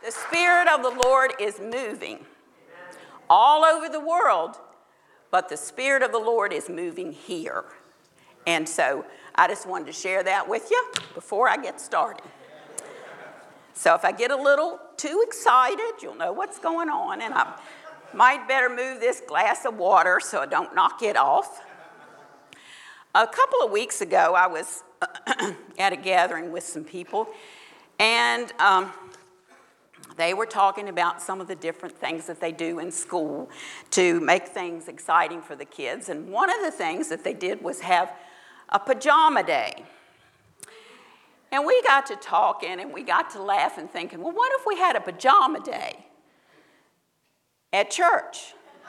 The Spirit of the Lord is moving all over the world, but the Spirit of the Lord is moving here. And so I just wanted to share that with you before I get started. So if I get a little too excited, you'll know what's going on, and I might better move this glass of water so I don't knock it off. A couple of weeks ago, I was at a gathering with some people, and they were talking about some of the different things that they do in school to make things exciting for the kids. And one of the things that they did was have a pajama day. And we got to talking and we got to laughing, thinking, well, what if we had a pajama day at church?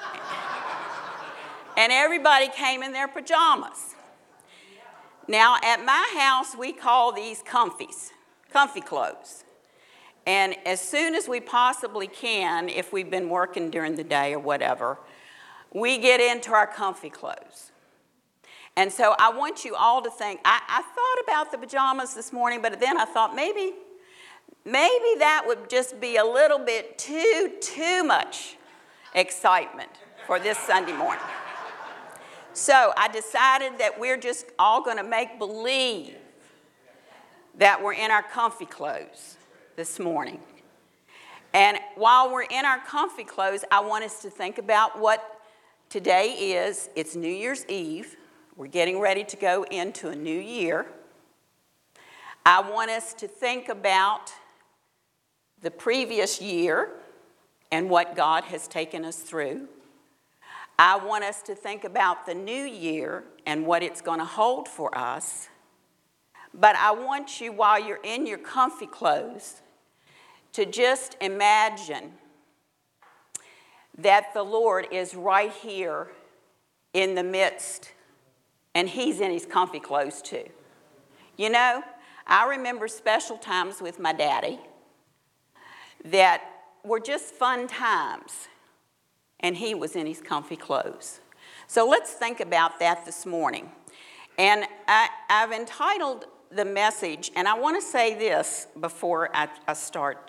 And everybody came in their pajamas. Now, at my house, we call these comfy clothes. And as soon as we possibly can, if we've been working during the day or whatever, we get into our comfy clothes. And so I want you all to think, I thought about the pajamas this morning, but then I thought maybe that would just be a little bit too much excitement for this Sunday morning. So I decided that we're just all going to make believe that we're in our comfy clothes this morning. And while we're in our comfy clothes, I want us to think about what today is. It's New Year's Eve. We're getting ready to go into a new year. I want us to think about the previous year and what God has taken us through. I want us to think about the new year and what it's going to hold for us. But I want you, while you're in your comfy clothes, to just imagine that the Lord is right here in the midst, and He's in His comfy clothes too. You know, I remember special times with my daddy that were just fun times, and He was in His comfy clothes. So let's think about that this morning. And I've entitled the message, and I want to say this before I start.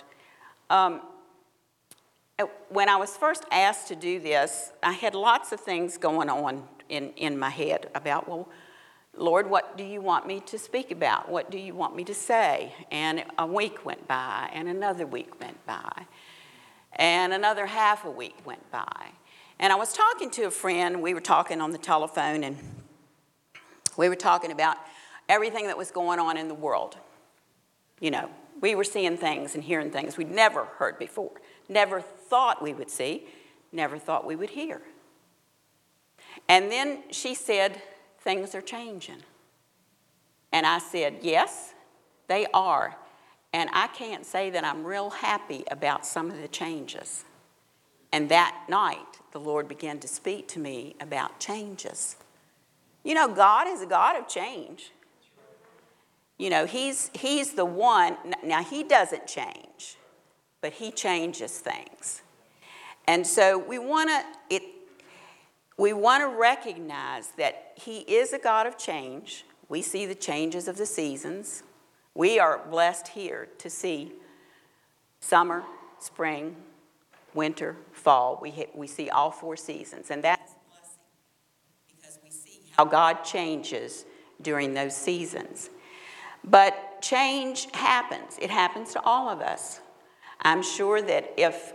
When I was first asked to do this, I had lots of things going on in my head about, well, Lord, what do you want me to speak about? What do you want me to say? And a week went by, and another week went by, and another half a week went by. And I was talking to a friend, we were talking on the telephone, and we were talking about everything that was going on in the world. You know, we were seeing things and hearing things we'd never heard before, never thought we would see, never thought we would hear. And then she said, things are changing. And I said, yes, they are. And I can't say that I'm real happy about some of the changes. And that night, the Lord began to speak to me about changes. You know, God is a God of change. You know, He's the one. Now, He doesn't change, but He changes things. And so we want to recognize that He is a God of change. We see the changes of the seasons. We are blessed here to see summer, spring, winter, fall. We see all four seasons, and that's a blessing because we see how God changes during those seasons. But change happens. It happens to all of us. I'm sure that if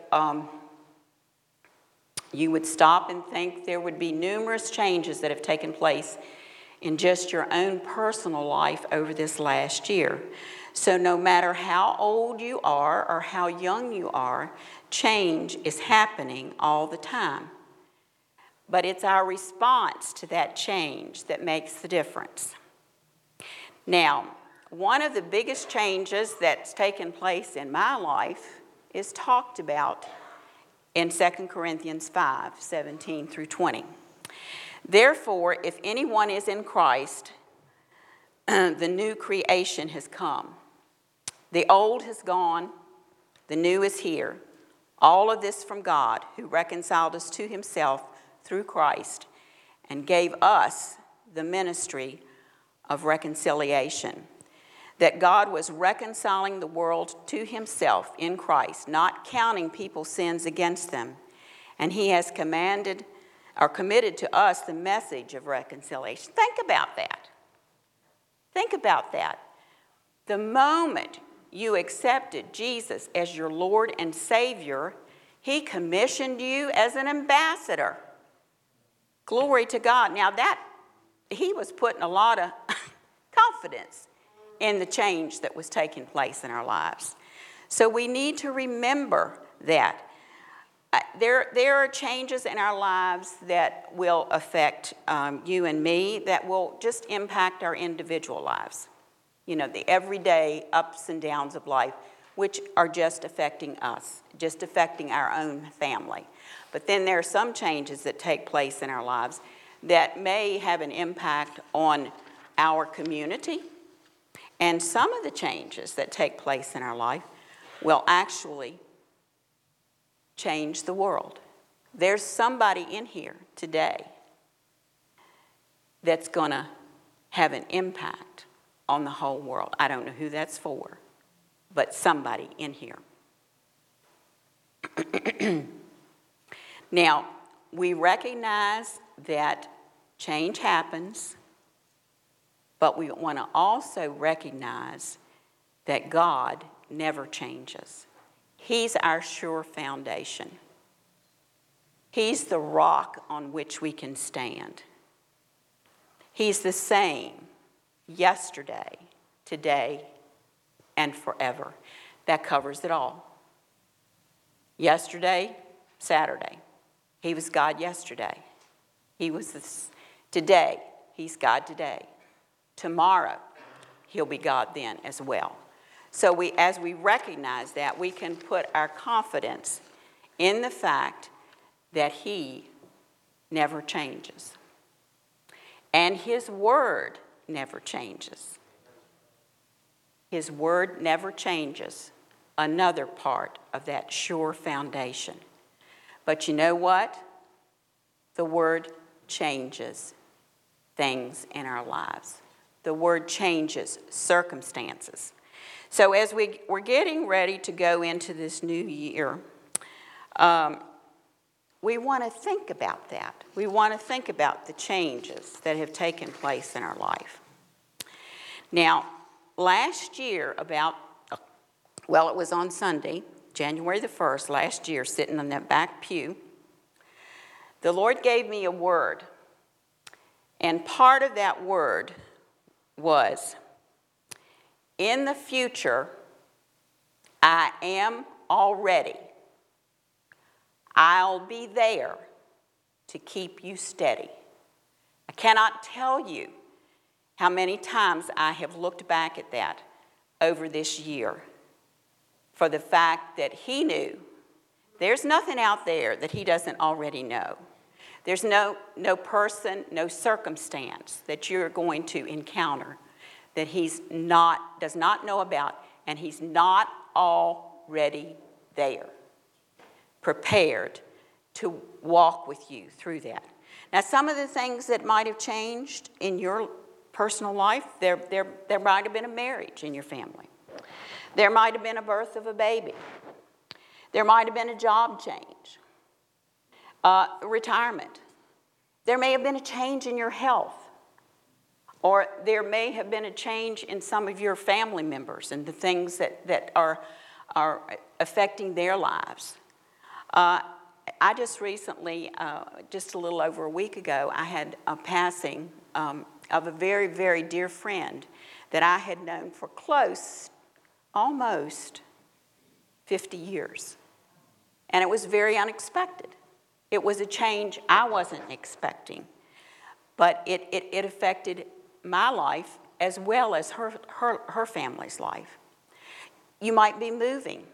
you would stop and think, there would be numerous changes that have taken place in just your own personal life over this last year. So no matter how old you are or how young you are, change is happening all the time. But it's our response to that change that makes the difference. Now, one of the biggest changes that's taken place in my life is talked about in 2 Corinthians 5:17 through 20. Therefore, if anyone is in Christ, the new creation has come. The old has gone, the new is here. All of this from God, who reconciled us to Himself through Christ and gave us the ministry of reconciliation. that God was reconciling the world to himself in Christ, not counting people's sins against them. And he has commanded or committed to us the message of reconciliation. Think about that. Think about that. The moment you accepted Jesus as your Lord and Savior, he commissioned you as an ambassador. Glory to God. Now that, he was putting a lot of confidence in the change that was taking place in our lives. So we need to remember that. There are changes in our lives that will affect you and me, that will just impact our individual lives. You know, the everyday ups and downs of life, which are just affecting us, just affecting our own family. But then there are some changes that take place in our lives that may have an impact on our community. And some of the changes that take place in our life will actually change the world. There's somebody in here today that's going to have an impact on the whole world. I don't know who that's for, but somebody in here. Now, we recognize that change happens, but we want to also recognize that God never changes. He's our sure foundation. He's the rock on which we can stand. He's the same yesterday, today, and forever. That covers it all. Yesterday, Saturday, he was God yesterday. He was this today. He's God today. Tomorrow, he'll be God then as well. So as we recognize that, we can put our confidence in the fact that he never changes. And his word never changes. His word never changes. Another part of that sure foundation. But you know what? The word changes things in our lives. The word changes circumstances. So as we're getting ready to go into this new year, we want to think about that. We want to think about the changes that have taken place in our life. Now, last year it was on Sunday, January the 1st, last year, sitting on that back pew, the Lord gave me a word. And part of that word was, in the future, I am already. I'll be there to keep you steady. I cannot tell you how many times I have looked back at that over this year for the fact that he knew there's nothing out there that he doesn't already know. There's no person, no circumstance that you're going to encounter that does not know about, and he's not already there, prepared to walk with you through that. Now, some of the things that might have changed in your personal life, there might have been a marriage in your family. There might have been a birth of a baby. There might have been a job change, retirement. There may have been a change in your health. Or there may have been a change in some of your family members and the things that are affecting their lives. I just recently, just a little over a week ago, I had a passing of a very, very dear friend that I had known for almost 50 years. And it was very unexpected. It was a change I wasn't expecting. But it affected my life as well as her family's life. You might be moving.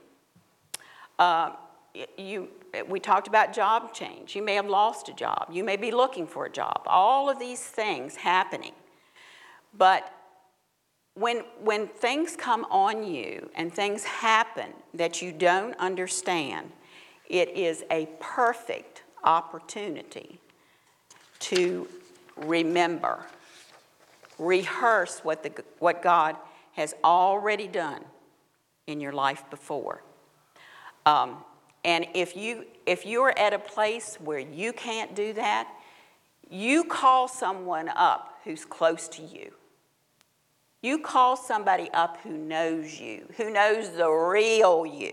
We talked about job change. You may have lost a job. You may be looking for a job. All of these things happening. But when things come on you and things happen that you don't understand, it is a perfect opportunity to remember, rehearse what God has already done in your life before. And if you're at a place where you can't do that, you call someone up who's close to you. You call somebody up who knows you, who knows the real you.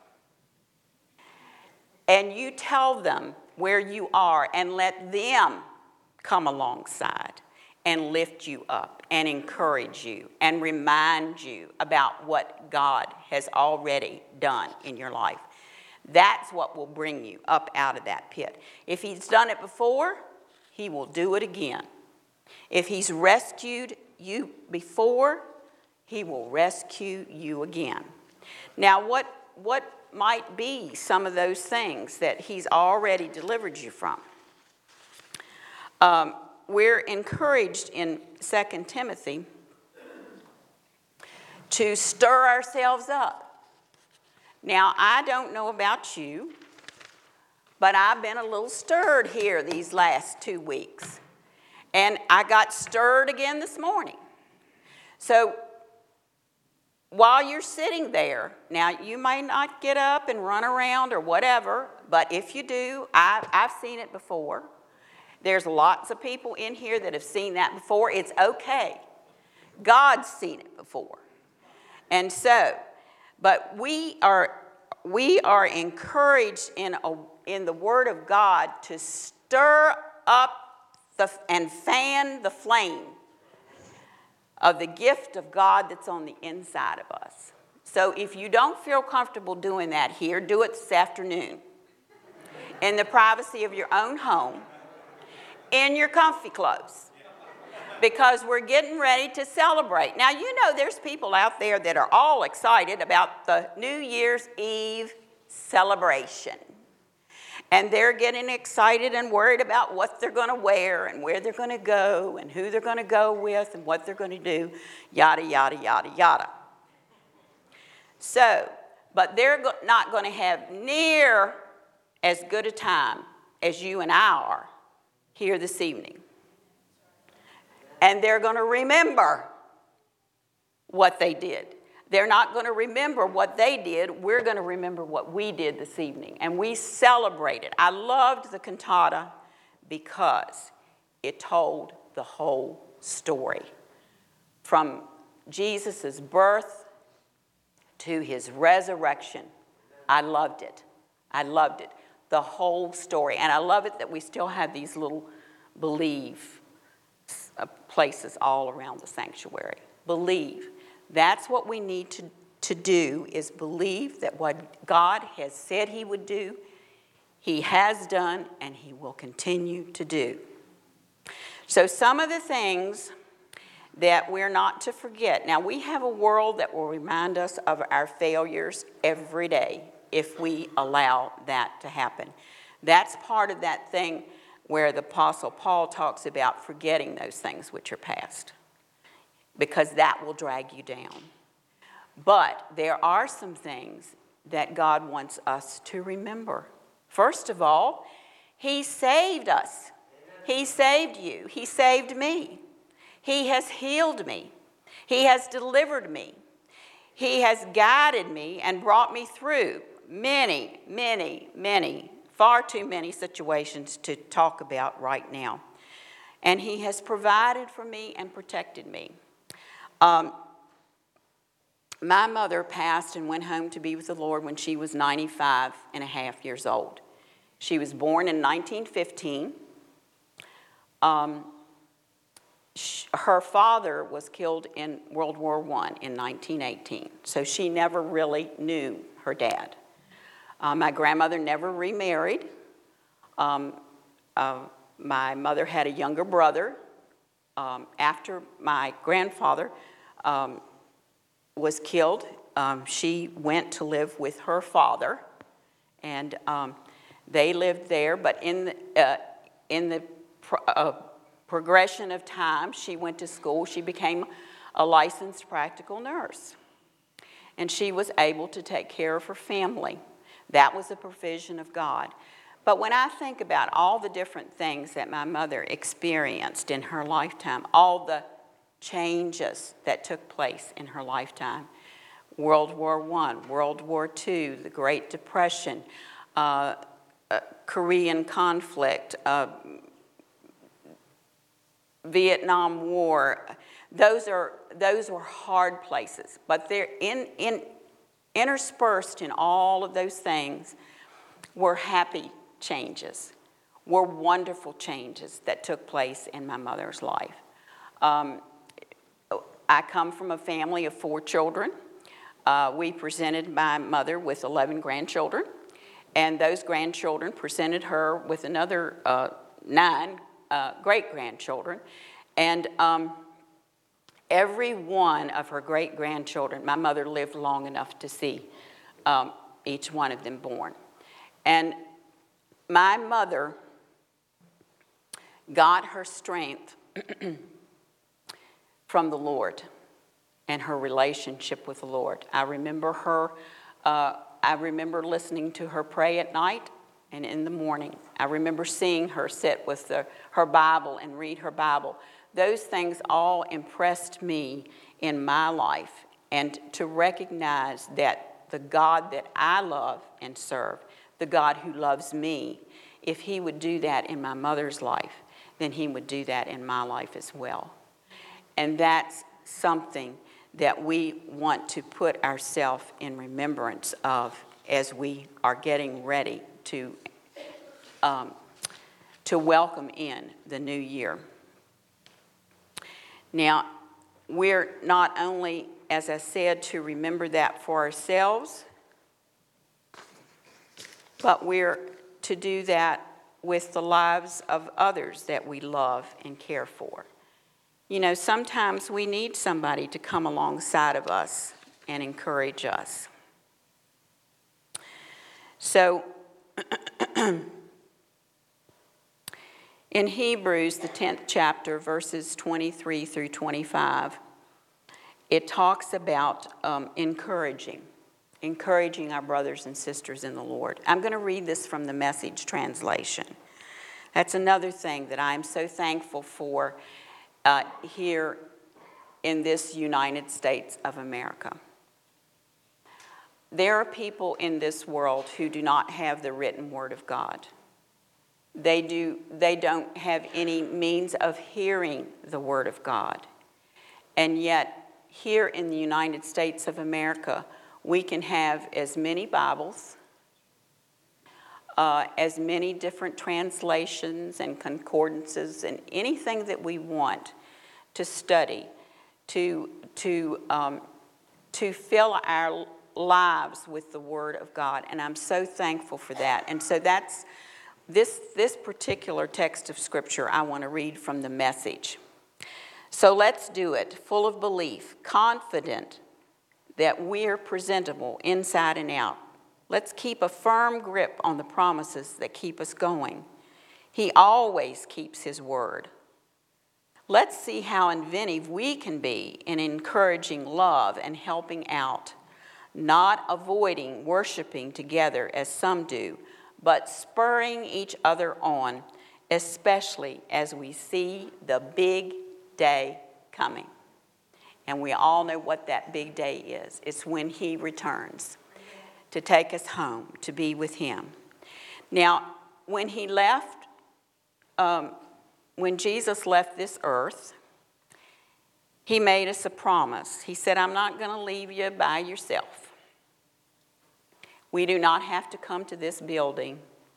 And you tell them where you are and let them come alongside and lift you up and encourage you and remind you about what God has already done in your life. That's what will bring you up out of that pit. If he's done it before, he will do it again. If he's rescued you before, he will rescue you again. Now, what might be some of those things that he's already delivered you from? We're encouraged in 2 Timothy to stir ourselves up. Now, I don't know about you, but I've been a little stirred here these last 2 weeks. And I got stirred again this morning. So while you're sitting there, now you may not get up and run around or whatever, but if you do, I've seen it before. There's lots of people in here that have seen that before. It's okay. God's seen it before. And so, but we are encouraged in the Word of God to stir up and fan the flame of the gift of God that's on the inside of us. So if you don't feel comfortable doing that here, do it this afternoon in the privacy of your own home, in your comfy clothes, because we're getting ready to celebrate. Now, you know there's people out there that are all excited about the New Year's Eve celebration. And they're getting excited and worried about what they're going to wear and where they're going to go and who they're going to go with and what they're going to do, yada, yada, yada, yada. So, but they're not going to have near as good a time as you and I are here this evening. And they're going to remember what they did. They're not going to remember what they did. We're going to remember what we did this evening. And we celebrated. I loved the cantata because it told the whole story. From Jesus' birth to his resurrection. I loved it. I loved it. The whole story. And I love it that we still have these little believe places all around the sanctuary. Believe. That's what we need to do, is believe that what God has said he would do, he has done, and he will continue to do. So some of the things that we're not to forget. Now, we have a world that will remind us of our failures every day if we allow that to happen. That's part of that thing where the Apostle Paul talks about forgetting those things which are past, because that will drag you down. But there are some things that God wants us to remember. First of all, he saved us. He saved you. He saved me. He has healed me. He has delivered me. He has guided me and brought me through many, many, many, far too many situations to talk about right now. And he has provided for me and protected me. My mother passed and went home to be with the Lord when she was 95 and a half years old. She was born in 1915. Her father was killed in World War I in 1918, so she never really knew her dad. My grandmother never remarried. My mother had a younger brother. After my grandfather was killed, she went to live with her father, and they lived there. But in the progression of time, she went to school. She became a licensed practical nurse, and she was able to take care of her family. That was a provision of God. But when I think about all the different things that my mother experienced in her lifetime, all the changes that took place in her lifetime. World War I, World War II, the Great Depression, Korean conflict, Vietnam War. Those were hard places, but they're interspersed in all of those things were happy changes, were wonderful changes that took place in my mother's life. I come from a family of 4 children. We presented my mother with 11 grandchildren, and those grandchildren presented her with another 9 great-grandchildren. And every one of her great-grandchildren, my mother lived long enough to see each one of them born. And my mother got her strength from the Lord and her relationship with the Lord. I remember listening to her pray at night and in the morning. I remember seeing her sit with her Bible and read her Bible. Those things all impressed me in my life, and to recognize that the God that I love and serve, the God who loves me, if he would do that in my mother's life, then he would do that in my life as well. And that's something that we want to put ourselves in remembrance of as we are getting ready to welcome in the new year. Now, we're not only, as I said, to remember that for ourselves, but we're to do that with the lives of others that we love and care for. You know, sometimes we need somebody to come alongside of us and encourage us. So, in Hebrews, the 10th chapter, verses 23 through 25, it talks about encouraging our brothers and sisters in the Lord. I'm going to read this from the Message translation. That's another thing that I'm so thankful for here in this United States of America. There are people in this world who do not have the written Word of God. They don't have any means of hearing the Word of God. And yet, here in the United States of America, we can have as many Bibles, as many different translations and concordances and anything that we want to study, to fill our lives with the Word of God. And I'm so thankful for that. And so that's this particular text of Scripture I want to read from the Message. So let's do it, full of belief, confident that we're presentable inside and out. Let's keep a firm grip on the promises that keep us going. He always keeps his word. Let's see how inventive we can be in encouraging love and helping out, not avoiding worshiping together as some do, but spurring each other on, especially as we see the big day coming. And we all know what that big day is. It's when he returns to take us home, to be with him. Now, when he left, when Jesus left this earth, he made us a promise. He said, I'm not going to leave you by yourself. We do not have to come to this building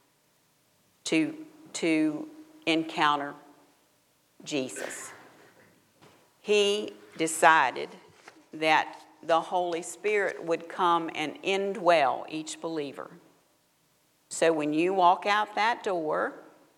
to encounter Jesus. He decided that the Holy Spirit would come and indwell each believer. So when you walk out that door,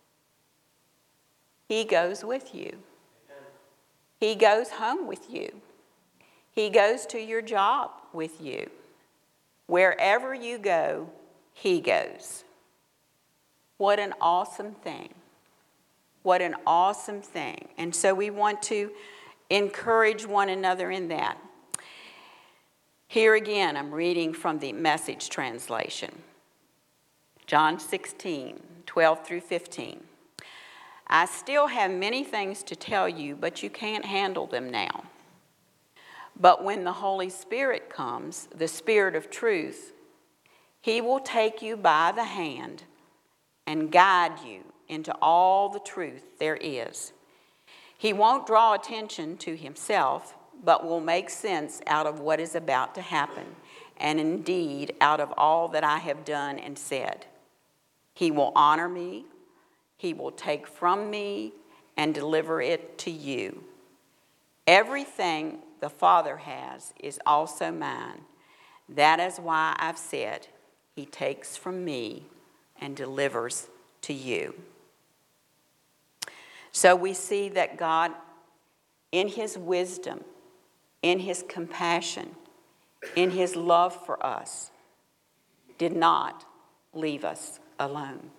he goes with you. He goes home with you. He goes to your job with you. Wherever you go, he goes. What an awesome thing. What an awesome thing. And so we want to encourage one another in that. Here again, I'm reading from the Message translation. John 16, 12 through 15. I still have many things to tell you, but you can't handle them now. But when the Holy Spirit comes, the Spirit of truth, he will take you by the hand and guide you into all the truth there is. He won't draw attention to himself, but will make sense out of what is about to happen, and indeed out of all that I have done and said. He will honor me, he will take from me and deliver it to you. Everything the Father has is also mine. That is why I've said, he takes from me and delivers to you. So we see that God, in his wisdom, in his compassion, in his love for us, did not leave us alone.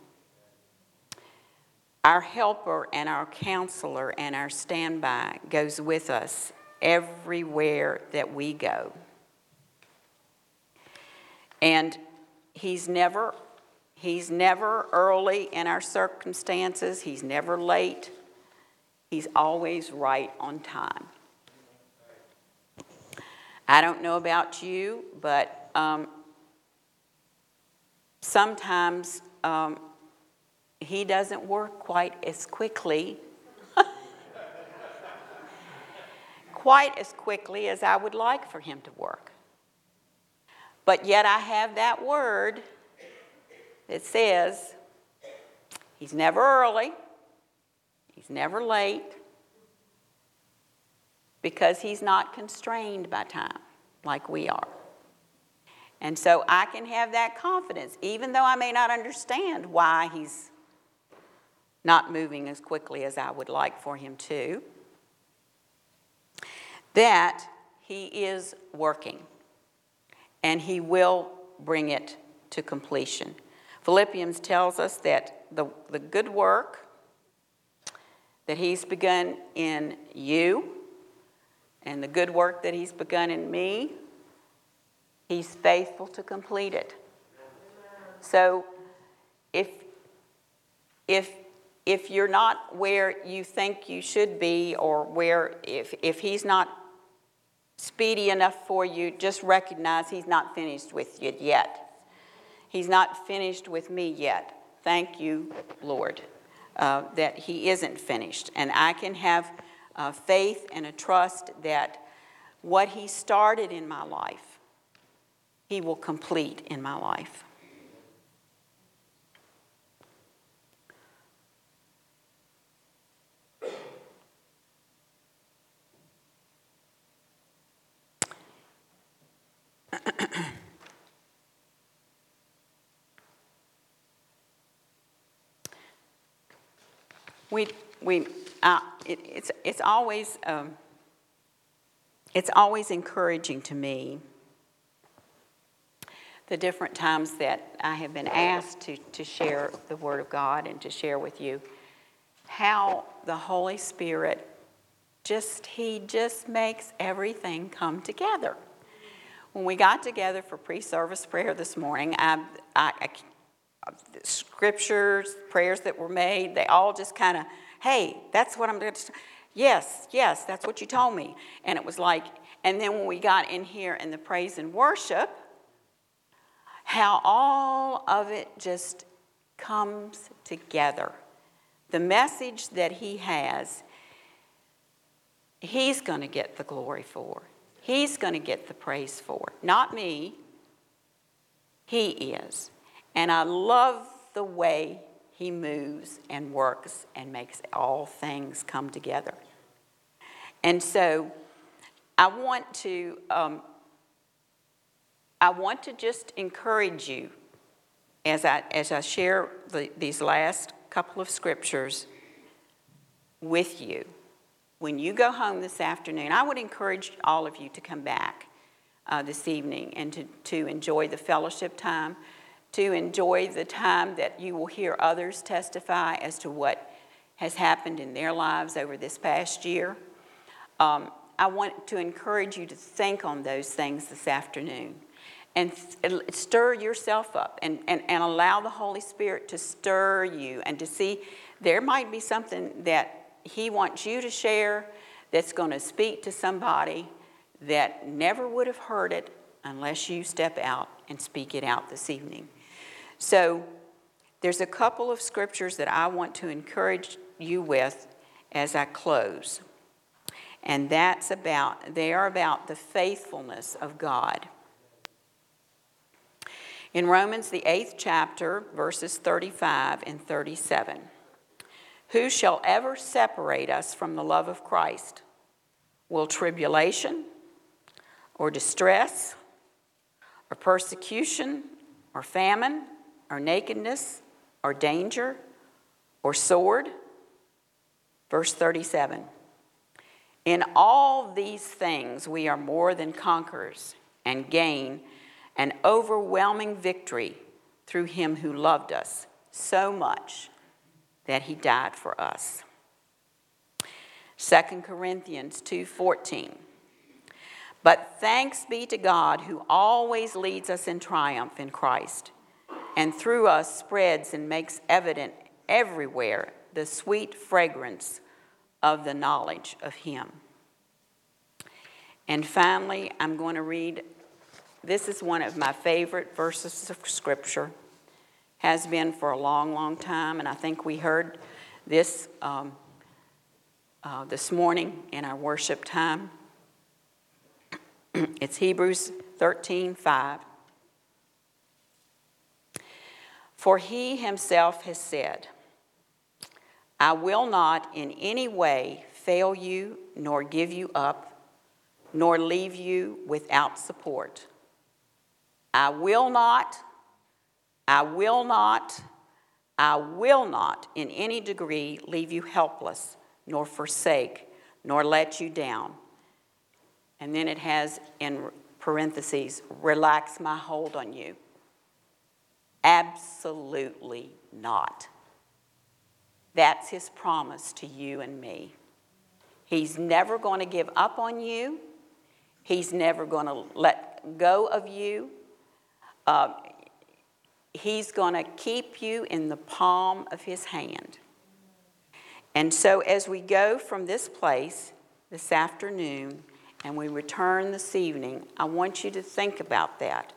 Our helper and our counselor and our standby goes with us everywhere that we go. And he's never early in our circumstances. He's never late. He's always right on time. I don't know about you, but sometimes he doesn't work quite as quickly as I would like for him to work. But yet I have that word that says he's never early, he's never late, because he's not constrained by time like we are. And so I can have that confidence, even though I may not understand why he's not moving as quickly as I would like for him to, that he is working and he will bring it to completion. Philippians tells us that the good work that he's begun in you and the good work that he's begun in me, he's faithful to complete it. So if you're not where you think you should be, or where if he's not speedy enough for you, just recognize he's not finished with you yet. He's not finished with me yet. Thank you, Lord, that he isn't finished. And I can have faith and a trust that what he started in my life, he will complete in my life. It's always encouraging to me the different times that I have been asked to share the Word of God and to share with you how the Holy Spirit he just makes everything come together. When we got together for pre-service prayer this morning, the scriptures, prayers that were made, they all just kind of, hey, that's what I'm going to, yes, that's what you told me. And it was like, and then when we got in here in the praise and worship, how all of it just comes together. The message that he has, he's going to get the glory for. He's going to get the praise for. Not me. He is. And I love the way he moves and works and makes all things come together. And so I want to just encourage you as I share these last couple of scriptures with you. When you go home this afternoon, I would encourage all of you to come back this evening and to enjoy the fellowship time, to enjoy the time that you will hear others testify as to what has happened in their lives over this past year. I want to encourage you to think on those things this afternoon and stir yourself up and allow the Holy Spirit to stir you and to see there might be something that he wants you to share that's going to speak to somebody that never would have heard it unless you step out and speak it out this evening. So there's a couple of scriptures that I want to encourage you with as I close. And they are about the faithfulness of God. In Romans, the 8th chapter, verses 35 and 37. Who shall ever separate us from the love of Christ? Will tribulation, or distress, or persecution, or famine, or nakedness, or danger, or sword? Verse 37. In all these things we are more than conquerors and gain an overwhelming victory through him who loved us so much that he died for us. 2 Corinthians 2:14. But thanks be to God who always leads us in triumph in Christ, and through us spreads and makes evident everywhere the sweet fragrance of the knowledge of him. And finally, I'm going to read, this is one of my favorite verses of Scripture, has been for a long, long time, and I think we heard this this morning in our worship time. It's Hebrews 13:5. For he himself has said, I will not in any way fail you, nor give you up, nor leave you without support. I will not in any degree leave you helpless, nor forsake, nor let you down. And then it has in parentheses, relax my hold on you. Absolutely not. That's his promise to you and me. He's never going to give up on you. He's never going to let go of you. He's going to keep you in the palm of his hand. And so as we go from this place this afternoon and we return this evening, I want you to think about that.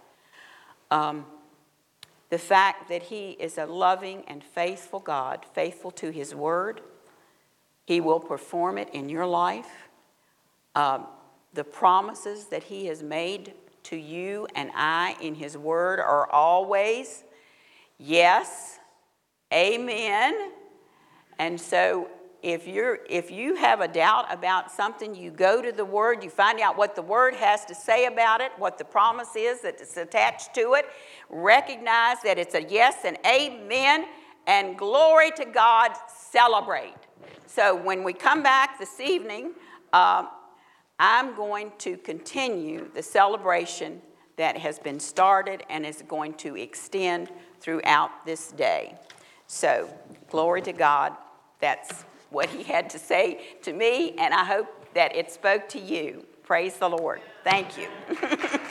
The fact that he is a loving and faithful God, faithful to his word. He will perform it in your life. The promises that he has made to you and I in his word are always yes, amen. And so if you have a doubt about something, you go to the word, you find out what the word has to say about it, what the promise is that's attached to it. Recognize that it's a yes and amen, and glory to God, celebrate. So when we come back this evening, I'm going to continue the celebration that has been started and is going to extend throughout this day. So, glory to God. That's what he had to say to me, and I hope that it spoke to you. Praise the Lord. Thank you.